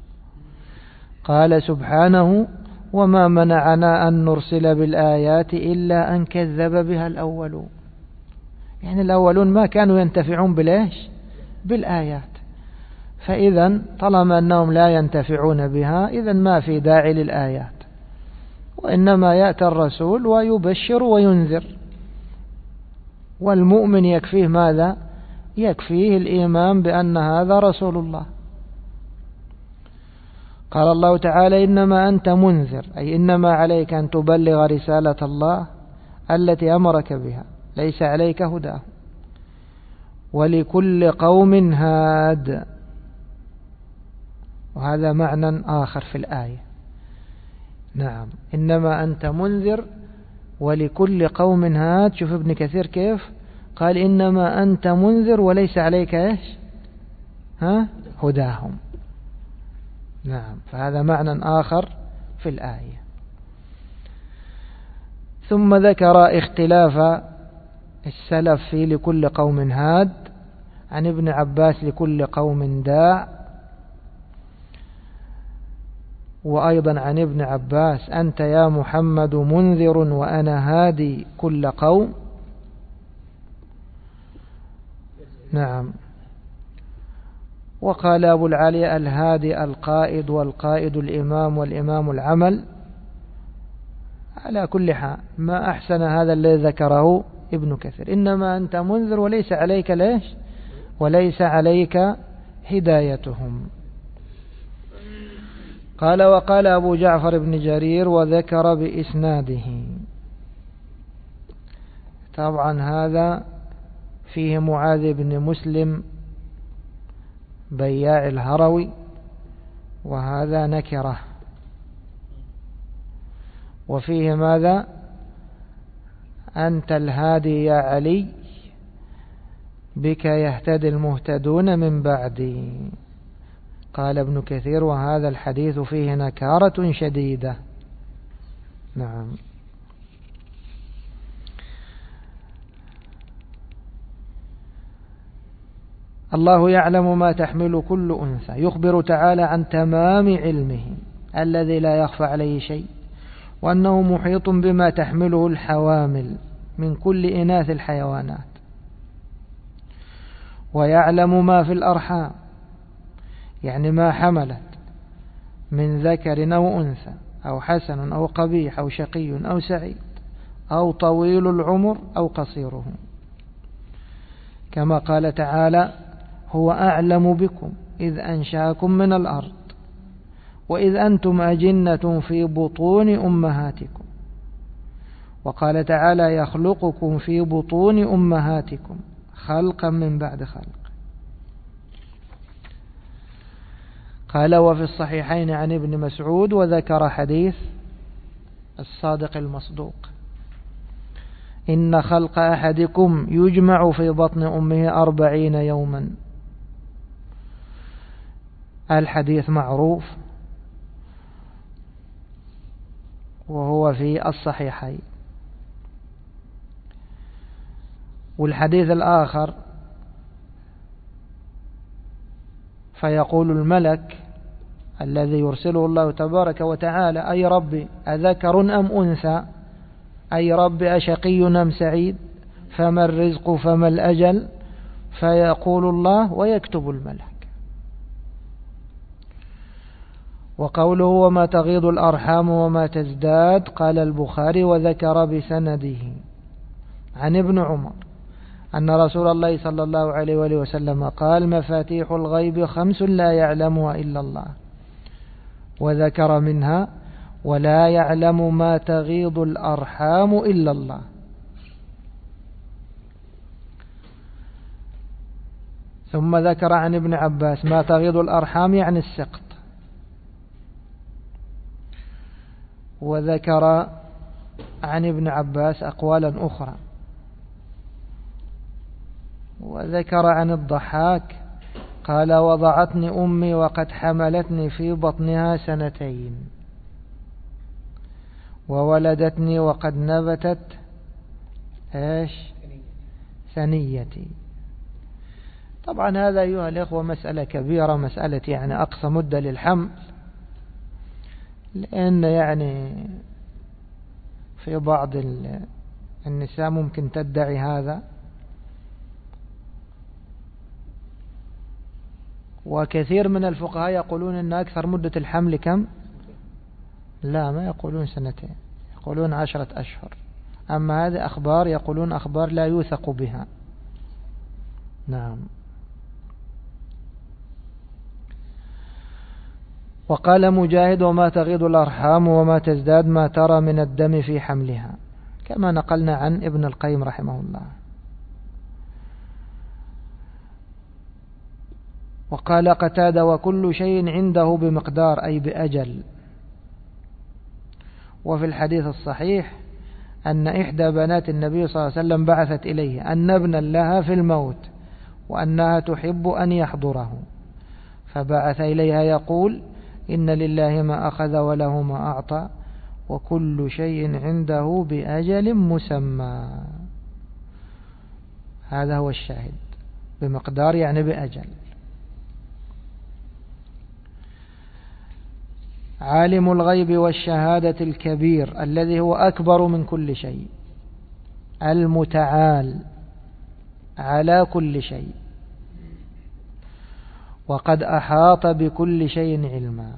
[SPEAKER 1] قال سبحانه وما منعنا أن نرسل بالآيات إلا أن كذب بها الأولون، يعني الأولون ما كانوا ينتفعون بالإيش؟ بالآيات، فإذا طالما أنهم لا ينتفعون بها إذا ما في داعي للآيات، وإنما يأتي الرسول ويبشر وينذر، والمؤمن يكفيه ماذا؟ يكفيه الإيمان بأن هذا رسول الله. قال الله تعالى إنما أنت منذر، أي إنما عليك أن تبلغ رسالة الله التي أمرك بها، ليس عليك هداه، ولكل قوم هاد. وهذا معنى آخر في الآية. نعم، إنما أنت منذر ولكل قوم هاد. شوف ابن كثير كيف قال إنما أنت منذر وليس عليك إيش؟ هداهم. نعم، فهذا معنى آخر في الآية. ثم ذكر اختلاف السلف في لكل قوم هاد، عن ابن عباس لكل قوم داع، وأيضا عن ابن عباس أنت يا محمد منذر وأنا هادي كل قوم. نعم. وقال أبو العالية الهادي القائد، والقائد الإمام، والإمام العمل. على كل حال ما أحسن هذا الذي ذكره ابن كثير، إنما أنت منذر وليس عليك ليش؟ وليس عليك هدايتهم. قال وقال أبو جعفر بن جرير وذكر بإسناده. طبعا هذا فيه معاذ بن مسلم بياع الهروي، وهذا نكره. وفيه ماذا؟ أنت الهادي يا علي بك يهتدي المهتدون من بعدي. قال ابن كثير وهذا الحديث فيه نكارة شديدة. نعم. الله يعلم ما تحمل كل أنثى، يخبر تعالى عن تمام علمه الذي لا يخفى عليه شيء، وأنه محيط بما تحمله الحوامل من كل إناث الحيوانات، ويعلم ما في الأرحام، يعني ما حملت من ذكر أو أنثى، أو حسن أو قبيح، أو شقي أو سعيد، أو طويل العمر أو قصيره. كما قال تعالى: هو أعلم بكم إذ أنشأكم من الأرض وإذ أنتم أجنة في بطون أمهاتكم. وقال تعالى: يخلقكم في بطون أمهاتكم خلقا من بعد خلق. قال: وفي الصحيحين عن ابن مسعود، وذكر حديث الصادق المصدوق: إن خلق أحدكم يجمع في بطن أمه 40 يوما. الحديث معروف وهو في الصحيحين. والحديث الآخر: فيقول الملك الذي يرسله الله تبارك وتعالى: أي ربي أذكر أم أنثى؟ أي ربي أشقي أم سعيد؟ فما الرزق فما الأجل؟ فيقول الله ويكتب الملك. وقوله: وما تغيض الأرحام وما تزداد، قال البخاري وذكر بسنده عن ابن عمر أن رسول الله صلى الله عليه وآله وسلم قال: مفاتيح الغيب 5 لا يعلمها إلا الله، وذكر منها: ولا يعلم ما تغيض الأرحام إلا الله. ثم ذكر عن ابن عباس: ما تغيض الأرحام يعني السقط. وذكر عن ابن عباس أقوالا أخرى. وذكر عن الضحاك قال: وضعتني أمي وقد حملتني في بطنها 2 سنين، وولدتني وقد نبتت ثنيتي. طبعا هذا أيها الإخوة مسألة كبيرة، مسألة يعني أقصى مدة للحمل، لأن يعني في بعض النساء ممكن تدعي هذا، وكثير من الفقهاء يقولون أن أكثر مدة الحمل كم؟ لا، ما يقولون 2، يقولون 10 أشهر. أما هذه أخبار يقولون أخبار لا يوثق بها. نعم. وقال مجاهد: وما تغيض الأرحام وما تزداد ما ترى من الدم في حملها، كما نقلنا عن ابن القيم رحمه الله. وقال قتادة: وكل شيء عنده بمقدار، أي بأجل. وفي الحديث الصحيح أن إحدى بنات النبي صلى الله عليه وسلم بعثت إليه أن ابنا لها في الموت وأنها تحب أن يحضره، فبعث إليها يقول: إن لله ما أخذ وله ما أعطى وكل شيء عنده بأجل مسمى. هذا هو الشاهد، بمقدار يعني بأجل. عالم الغيب والشهادة الكبير الذي هو أكبر من كل شيء، المتعال على كل شيء، وقد أحاط بكل شيء علما.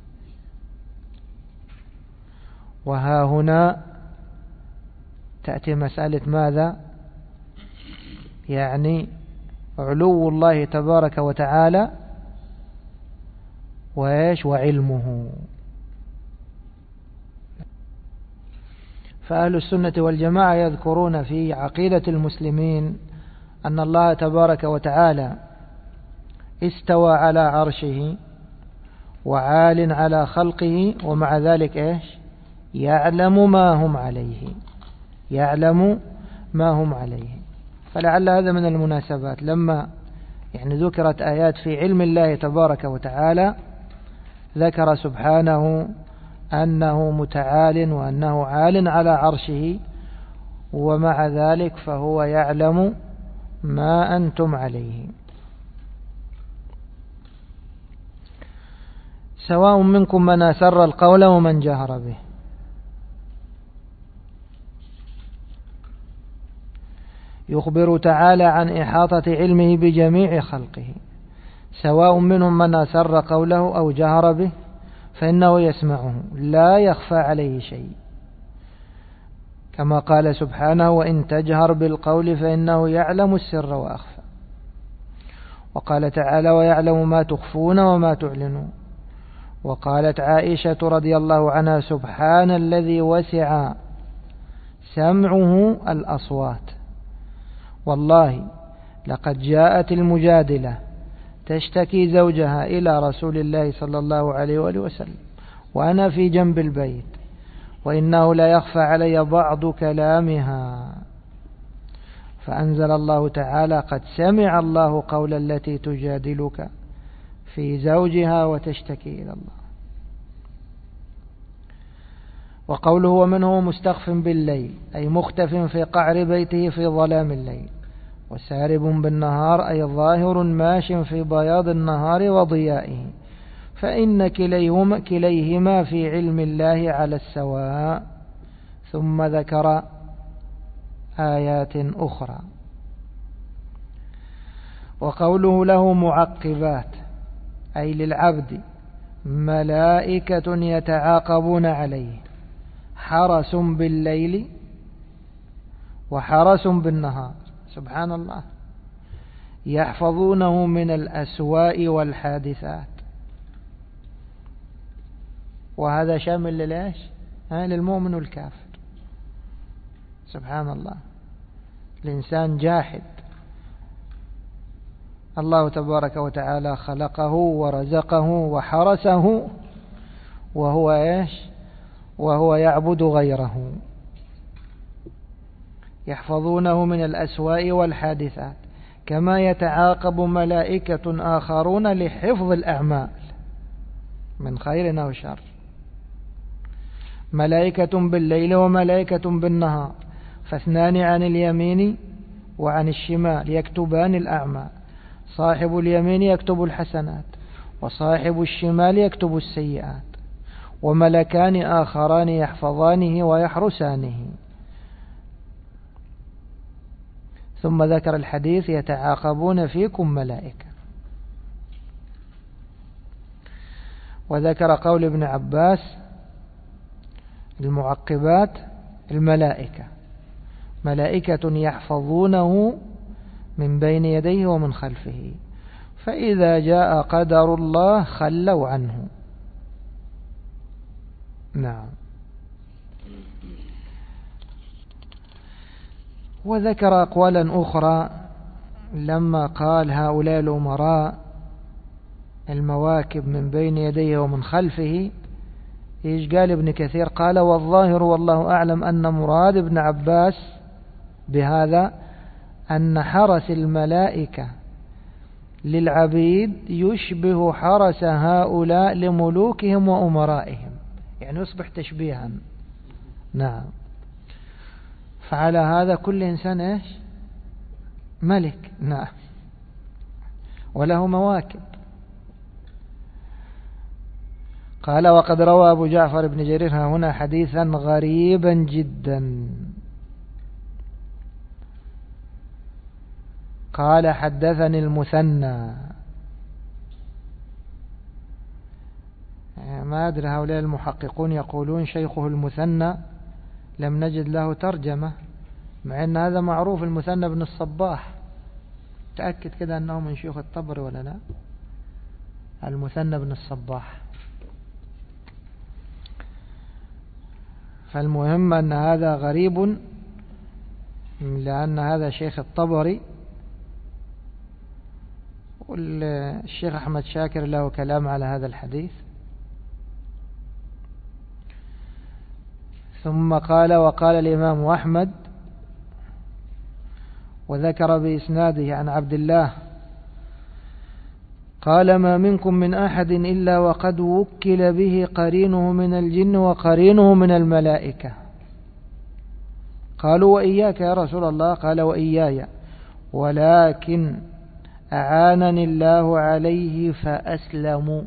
[SPEAKER 1] وها هنا تأتي مسألة ماذا؟ يعني علو الله تبارك وتعالى وعلمه. فأهل السنة والجماعة يذكرون في عقيدة المسلمين أن الله تبارك وتعالى استوى على عرشه وعال على خلقه، ومع ذلك يعلم ما هم عليه، يعلم ما هم عليه. فلعل هذا من المناسبات، لما يعني ذكرت آيات في علم الله تبارك وتعالى ذكر سبحانه أنه متعال وأنه عال على عرشه، ومع ذلك فهو يعلم ما أنتم عليه. سواء منكم من أسر القول ومن جهر به. يخبر تعالى عن إحاطة علمه بجميع خلقه، سواء منهم من أسر قوله أو جهر به فإنه يسمعه لا يخفى عليه شيء، كما قال سبحانه: وإن تجهر بالقول فإنه يعلم السر وأخفى. وقال تعالى ويعلم ما تخفون وما تعلنون. وقالت عائشة رضي الله عنها سبحان الذي وسع سمعه الأصوات. والله لقد جاءت المجادلة تشتكي زوجها إلى رسول الله صلى الله عليه وآله وسلم وأنا في جنب البيت وإنه لا يخفى علي بعض كلامها، فأنزل الله تعالى قد سمع الله قول التي تجادلك في زوجها وتشتكي إلى الله. وقوله ومن هو مستخف بالليل أي مختف في قعر بيته في ظلام الليل، وسارب بالنهار أي ظاهر ماش في بياض النهار وضيائه، فإن كليهما في علم الله على السواء. ثم ذكر آيات أخرى. وقوله له معقبات أي للعبد ملائكة يتعاقبون عليه، حرس بالليل وحرس بالنهار، سبحان الله، يحفظونه من الأسواء والحادثات. وهذا شامل لليش؟ للمؤمن والكافر. سبحان الله، الإنسان جاحد الله تبارك وتعالى خلقه ورزقه وحرسه وهو وهو يعبد غيره، يحفظونه من الأسواء والحادثات، كما يتعاقب ملائكة آخرون لحفظ الأعمال من خير أو شر، ملائكة بالليل وملائكة بالنهار، فاثنان عن اليمين وعن الشمال يكتبان الأعمال، صاحب اليمين يكتب الحسنات وصاحب الشمال يكتب السيئات، وملكان آخران يحفظانه ويحرسانه. ثم ذكر الحديث يتعاقبون فيكم ملائكة. وذكر قول ابن عباس المعقبات الملائكة، ملائكة يحفظونه من بين يديه ومن خلفه، فإذا جاء قدر الله خلوا عنه. نعم. وذكر أقوالا أخرى لما قال هؤلاء الأمراء المواكب من بين يديه ومن خلفه، إيش قال ابن كثير؟ قال والظاهر والله أعلم أن مراد ابن عباس بهذا أن حرس الملائكة للعبيد يشبه حرس هؤلاء لملوكهم وأمرائهم، يعني يصبح تشبيها. نعم. فعلى هذا كل إنسان ملك، نعم، وله مواكب. قال وقد روى أبو جعفر بن جرير هنا حديثا غريبا جدا. قال حدثني المثنى، ما أدري هؤلاء المحققون يقولون شيخه المثنى، لم نجد له ترجمة، مع أن هذا معروف المثنى بن الصباح. تأكد كده أنه من شيوخ الطبري ولا لا؟ المثنى بن الصباح. فالمهم أن هذا غريب لأن هذا شيخ الطبري، والشيخ أحمد شاكر له كلام على هذا الحديث. ثم قال وقال الإمام أحمد وذكر بإسناده عن عبد الله قال ما منكم من أحد إلا وقد وكل به قرينه من الجن وقرينه من الملائكة. قالوا وإياك يا رسول الله؟ قال وإياي، ولكن أعانني الله عليه فأسلموا.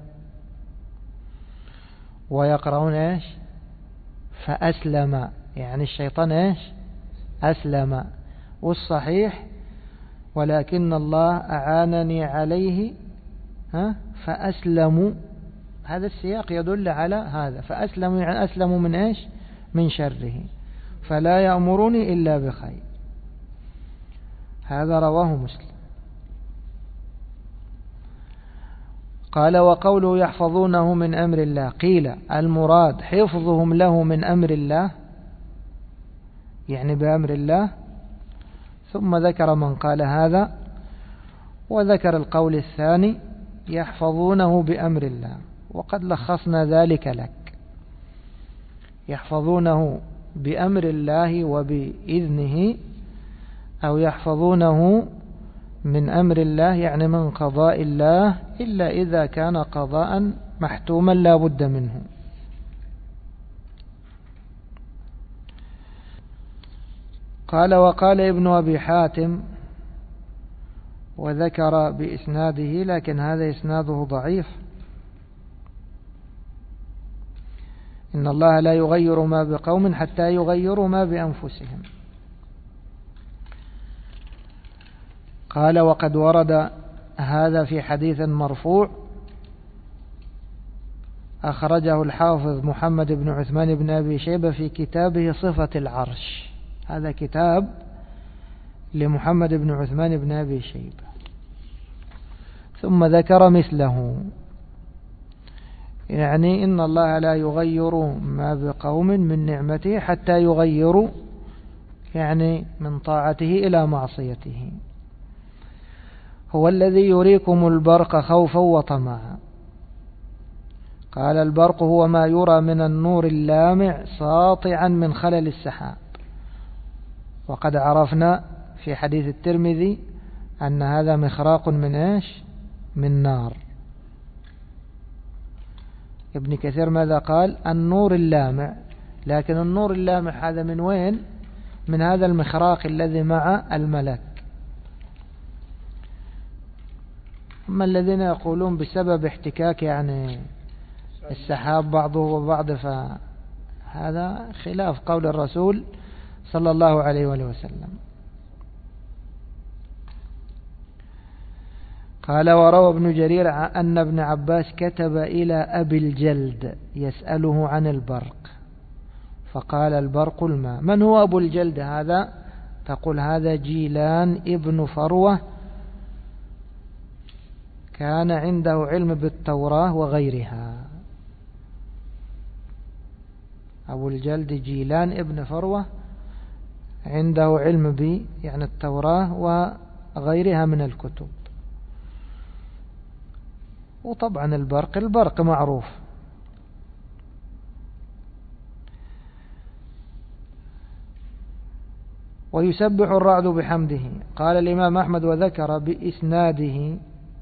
[SPEAKER 1] ويقرؤون فأسلم، يعني الشيطان أسلم. والصحيح ولكن الله أعانني عليه فأسلموا. هذا السياق يدل على هذا، فأسلموا يعني أسلموا من من شره، فلا يأمرني إلا بخير. هذا رواه مسلم. قال وقوله يحفظونه من أمر الله، قيل المراد حفظهم له من أمر الله، يعني بأمر الله. ثم ذكر من قال هذا، وذكر القول الثاني يحفظونه بأمر الله، وقد لخصنا ذلك لك. يحفظونه بأمر الله وبإذنه، أو يحفظونه من أمر الله يعني من قضاء الله، إلا إذا كان قضاء محتوما لا بد منه. قال وقال ابن أبي حاتم، وذكر بإسناده، لكن هذا إسناده ضعيف. إن الله لا يغير ما بقوم حتى يغيروا ما بأنفسهم. قال وقد ورد هذا في حديث مرفوع أخرجه الحافظ محمد بن عثمان بن أبي شيبة في كتابه صفة العرش. هذا كتاب لمحمد بن عثمان بن أبي شيبة. ثم ذكر مثله، يعني إن الله لا يغير ما بقوم من نعمته حتى يغيروا، يعني من طاعته إلى معصيته. هو الذي يريكم البرق خوفا وطمعا. قال البرق هو ما يرى من النور اللامع ساطعا من خلل السحاب. وقد عرفنا في حديث الترمذي أن هذا مخراق من إيش؟ من نار. ابن كثير ماذا قال؟ النور اللامع. لكن النور اللامع هذا من وين؟ من هذا المخراق الذي مع الملك. أما الذين يقولون بسبب احتكاك يعني السحاب بعضه وبعض، فهذا خلاف قول الرسول صلى الله عليه وآله وسلم. قال وروى ابن جرير أن ابن عباس كتب إلى أبي الجلد يسأله عن البرق، فقال البرق الماء. من هو أبو الجلد هذا؟ تقول هذا جيلان ابن فروة، كان عنده علم بالتوراة وغيرها. أبو الجلد جيلان ابن فروة عنده علم يعني التوراة وغيرها من الكتب. وطبعا البرق معروف. ويسبح الرعد بحمده. قال الإمام أحمد وذكر بإسناده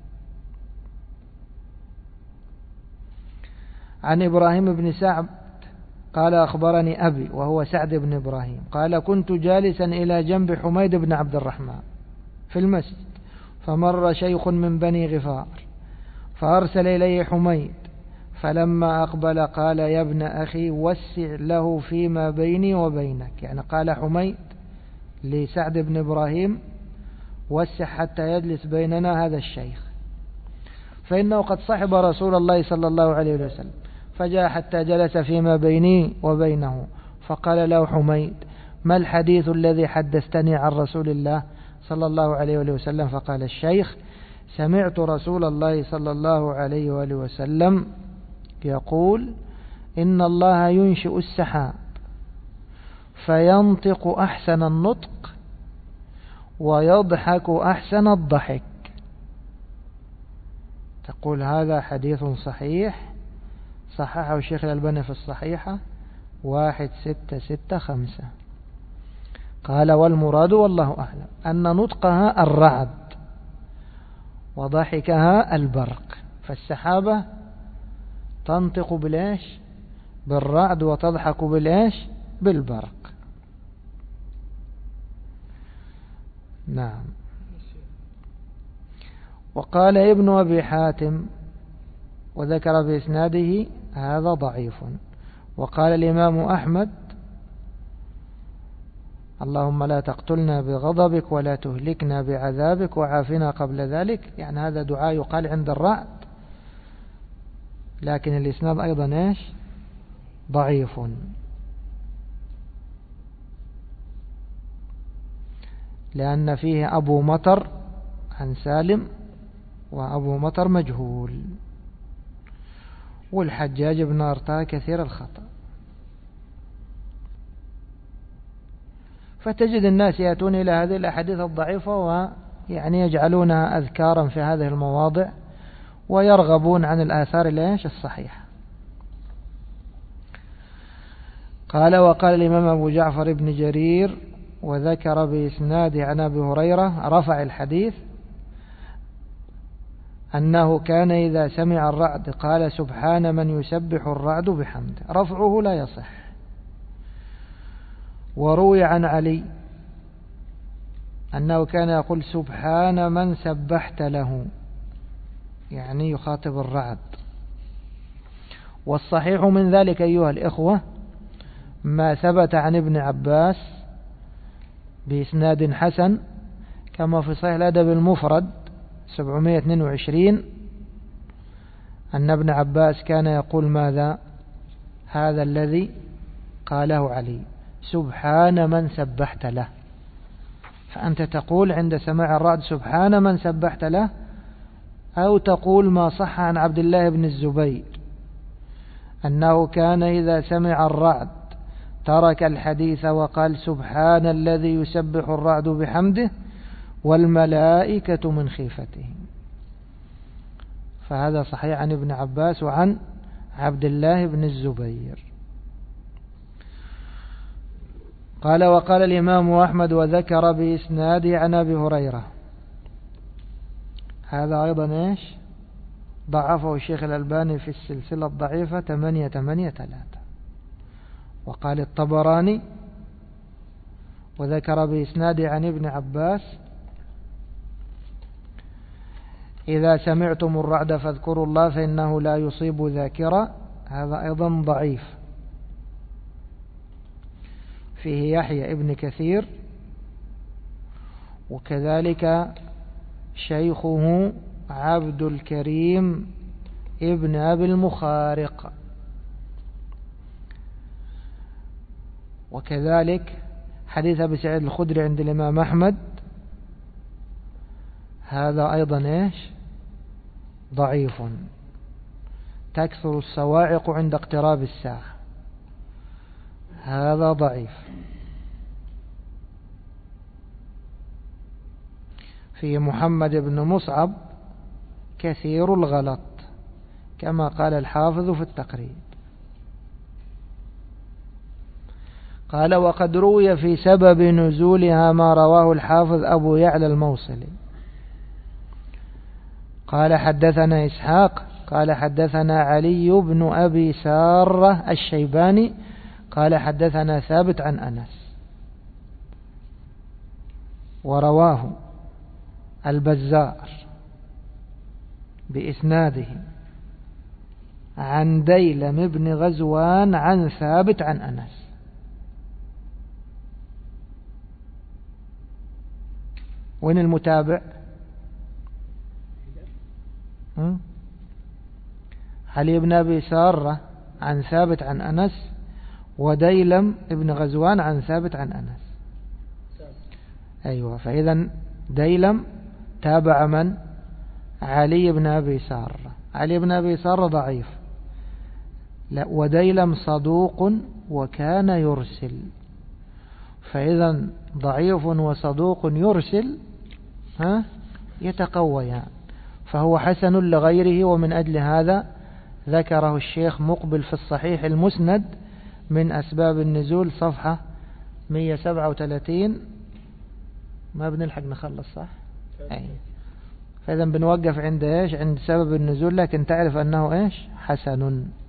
[SPEAKER 1] عن إبراهيم بن سعد قال أخبرني أبي وهو سعد بن إبراهيم قال كنت جالسا إلى جنب حميد بن عبد الرحمن في المسجد، فمر شيخ من بني غفار فأرسل إليه حميد، فلما أقبل قال يا ابن أخي وسع له فيما بيني وبينك. يعني قال حميد لسعد بن إبراهيم وسع حتى يجلس بيننا هذا الشيخ، فإنه قد صحب رسول الله صلى الله عليه وسلم، فجاء حتى جلس فيما بيني وبينه، فقال له حميد ما الحديث الذي حدثتني عن رسول الله صلى الله عليه وسلم؟ فقال الشيخ سمعت رسول الله صلى الله عليه وآله وسلم يقول إن الله ينشئ السحاب فينطق أحسن النطق ويضحك أحسن الضحك. تقول هذا حديث صحيح صححه الشيخ الألباني في الصحيحة 1665. قال والمراد والله أعلم أن نطقها الرعد وضحكها البرق، فالسحابة تنطق بالإيش؟ بالرعد، وتضحك بالإيش؟ بالبرق. نعم. وقال ابن أبي حاتم وذكر بإسناده هذا ضعيف. وقال الإمام أحمد اللهم لا تقتلنا بغضبك ولا تهلكنا بعذابك وعافنا قبل ذلك. يعني هذا دعاء يقال عند الرعد، لكن الإسناد أيضا إيش؟ ضعيف. لأن فيه أبو مطر عن سالم، وأبو مطر مجهول. والحجاج بن أرطاة كثير الخطأ. فتجد الناس يأتون إلى هذه الأحاديث الضعيفة ويعني يجعلونها أذكارا في هذه المواضع ويرغبون عن الآثار الصحيحة. قال وقال الإمام أبو جعفر بن جرير وذكر بإسناده عن أبي هريرة رفع الحديث أنه كان إذا سمع الرعد قال سبحان من يسبح الرعد بحمده. رفعه لا يصح. وروي عن علي أنه كان يقول سبحان من سبحت له، يعني يخاطب الرعد. والصحيح من ذلك أيها الإخوة ما ثبت عن ابن عباس بإسناد حسن كما في صحيح الأدب المفرد 722 أن ابن عباس كان يقول ماذا؟ هذا الذي قاله علي سبحان من سبحت له. فأنت تقول عند سماع الرعد سبحان من سبحت له، أو تقول ما صح عن عبد الله بن الزبير أنه كان إذا سمع الرعد ترك الحديث وقال سبحان الذي يسبح الرعد بحمده والملائكة من خيفته. فهذا صحيح عن ابن عباس وعن عبد الله بن الزبير. قال وقال الإمام أحمد وذكر بإسناده عن أبي هريرة. هذا أيضا ضعفه الشيخ الألباني في السلسلة الضعيفة 883. وقال الطبراني وذكر بإسناده عن ابن عباس إذا سمعتم الرعد فاذكروا الله فإنه لا يصيب ذاكرا. هذا أيضا ضعيف. فيه يحيى ابن كثير وكذلك شيخه عبد الكريم ابن أبي المخارق، وكذلك حديث أبي سعيد الخدري عند الإمام أحمد هذا أيضا ضعيف. تكثر الصواعق عند اقتراب الساعة. هذا ضعيف. في محمد بن مصعب كثير الغلط كما قال الحافظ في التقريب. قال وقد روي في سبب نزولها ما رواه الحافظ أبو يعلى الموصلي قال حدثنا إسحاق قال حدثنا علي بن أبي سارة الشيباني قال حدثنا ثابت عن أنس. ورواه البزار بإسناده عن ديلم بن غزوان عن ثابت عن أنس. وين المتابع؟ علي بن أبي سارة عن ثابت عن أنس وديلم بن غزوان عن ثابت عن أنس. أيوة. فإذا ديلم تابع من؟ علي بن أبي سارة. علي بن أبي سارة ضعيف. لا، وديلم صدوق وكان يرسل. فإذا ضعيف وصدوق يرسل يتقويان، فهو حسن لغيره. ومن أجل هذا ذكره الشيخ مقبل في الصحيح المسند من أسباب النزول صفحة 137. ما بنلحق نخلص صح؟ أي. فإذا بنوقف عند عند سبب النزول، لكن تعرف أنه حسن.